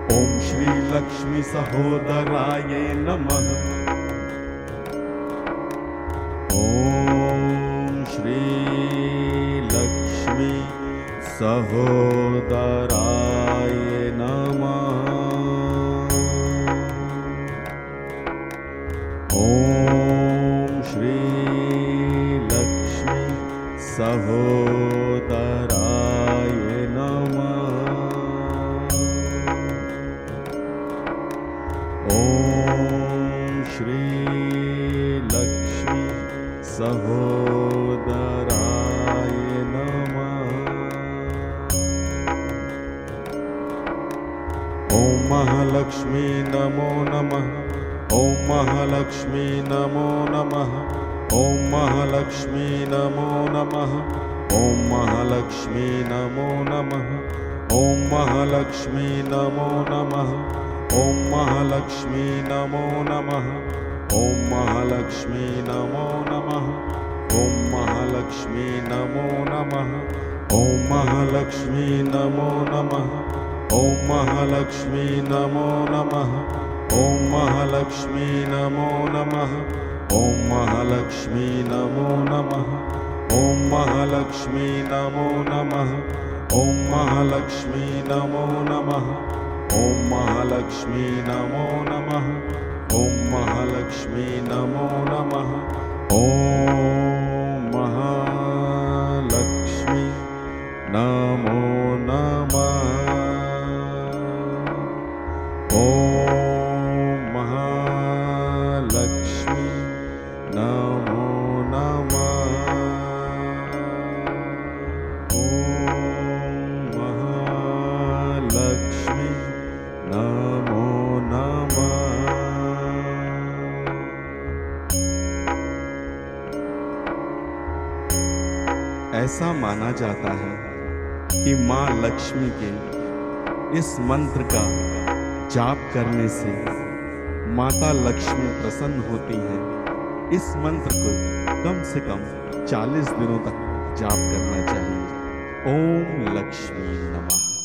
ॐ श्री लक्ष्मी सहोदराय नमः ॐ श्री लक्ष्मी सहोदराय नमः ॐ श्री लक्ष्मी सहोदराय नमः ॐ श्री लक्ष्मी सहोदराय नमः ॐ महालक्ष्मी नमो नमः ॐ महालक्ष्मी नमो नमः ॐ महालक्ष्मी नमो नमः ॐ महालक्ष्मी नमो नमः ॐ महालक्ष्मी नमो नमः ॐ महालक्ष्मी नमो नमः ॐ महालक्ष्मी नमो नमः ॐ महालक्ष्मी नमो नमः ॐ महालक्ष्मी नमो नमः ॐ महालक्ष्मी नमो नमः ॐ महालक्ष्मी नमो नमः ॐ महालक्ष्मी नमो नमः ॐ महालक्ष्मी नमो नमः ॐ महालक्ष्मी नमो नमः ॐ महालक्ष्मी नमो नमः ॐ महालक्ष्मी नमो नमः ॐ महालक्ष्मी नमो नमः ॐ महालक्ष्मी नमो नमः ॐ महालक्ष्मी नमो नमः। ऐसा माना जाता है कि माँ लक्ष्मी के इस मंत्र का जाप करने से माता लक्ष्मी प्रसन्न होती हैं। इस मंत्र को कम से कम 40 दिनों तक जाप करना चाहिए। ओम लक्ष्मी नमः।